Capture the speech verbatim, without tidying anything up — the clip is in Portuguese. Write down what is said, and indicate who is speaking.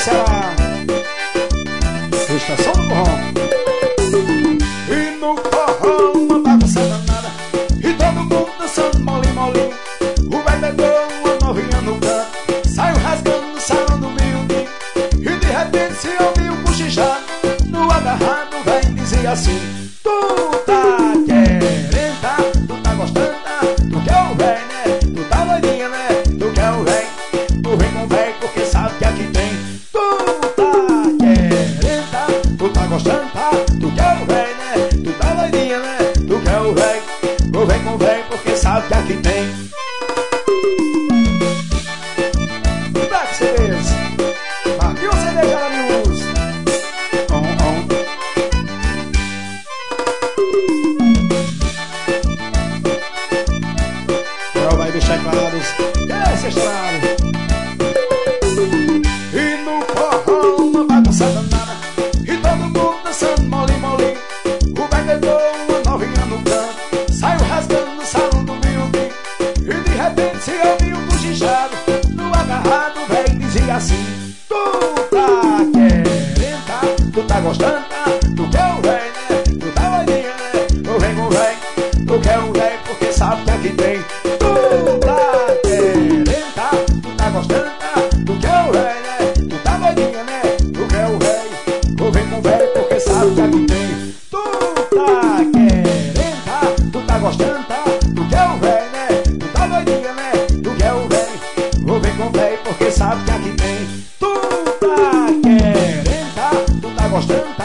Speaker 1: Ceará. Estação do Forró. E no forró uma bagunça danada, e todo mundo dançando molinho, molinho. O velho pegou uma novinha no canto, saiu rasgando no salão do miudinho. E de repente se ouviu um cochichado, no agarrado o velho dizia assim: tu tá querendo, tá? Tu tá gostando, tá? Tu quer o velho, né? Tu tá doidinha, né? Tu quer o velho? Tu vem com o velho porque sabe que aqui tem. Tu tá querendo, tá? Tu tá gostando, tá? Tu quer o velho, né? Tu tá doidinha, né? Tu quer o velho? Tu vem com o velho porque sabe que aqui tem. Black C Ds, Marquinhos C D Jara News. On, on. Agora vai bichar claros. Esse estrado. E no forró uma bagunça danada, e todo mundo dançando molinho, molinho. O velho pegou uma novinha no canto, saiu rasgando no salão do miudinho. E de repente se ouviu um cochichado, no agarrado o velho dizia assim: tu tá querendo, tá? Tu tá gostando, tá? Tu quer o velho, né? Tu tá doidinha, né? Tu vem com o velho, tu quer o velho porque sabe que aqui tem. Tu tá querendo, tá? Tu tá gostando, tá? Tu quer o velho, né? Tu tá doidinha, né? Tu quer o velho, tu vem com o velho porque sabe que aqui tem. Tu tá querendo, tá? Tu tá gostando, tá? Tu quer o velho, né? Tu tá doidinha, né? Tu quer o velho, tu vem com o velho porque sabe que aqui tem. Tu tá querendo, tá? Tu tá gostando, tá?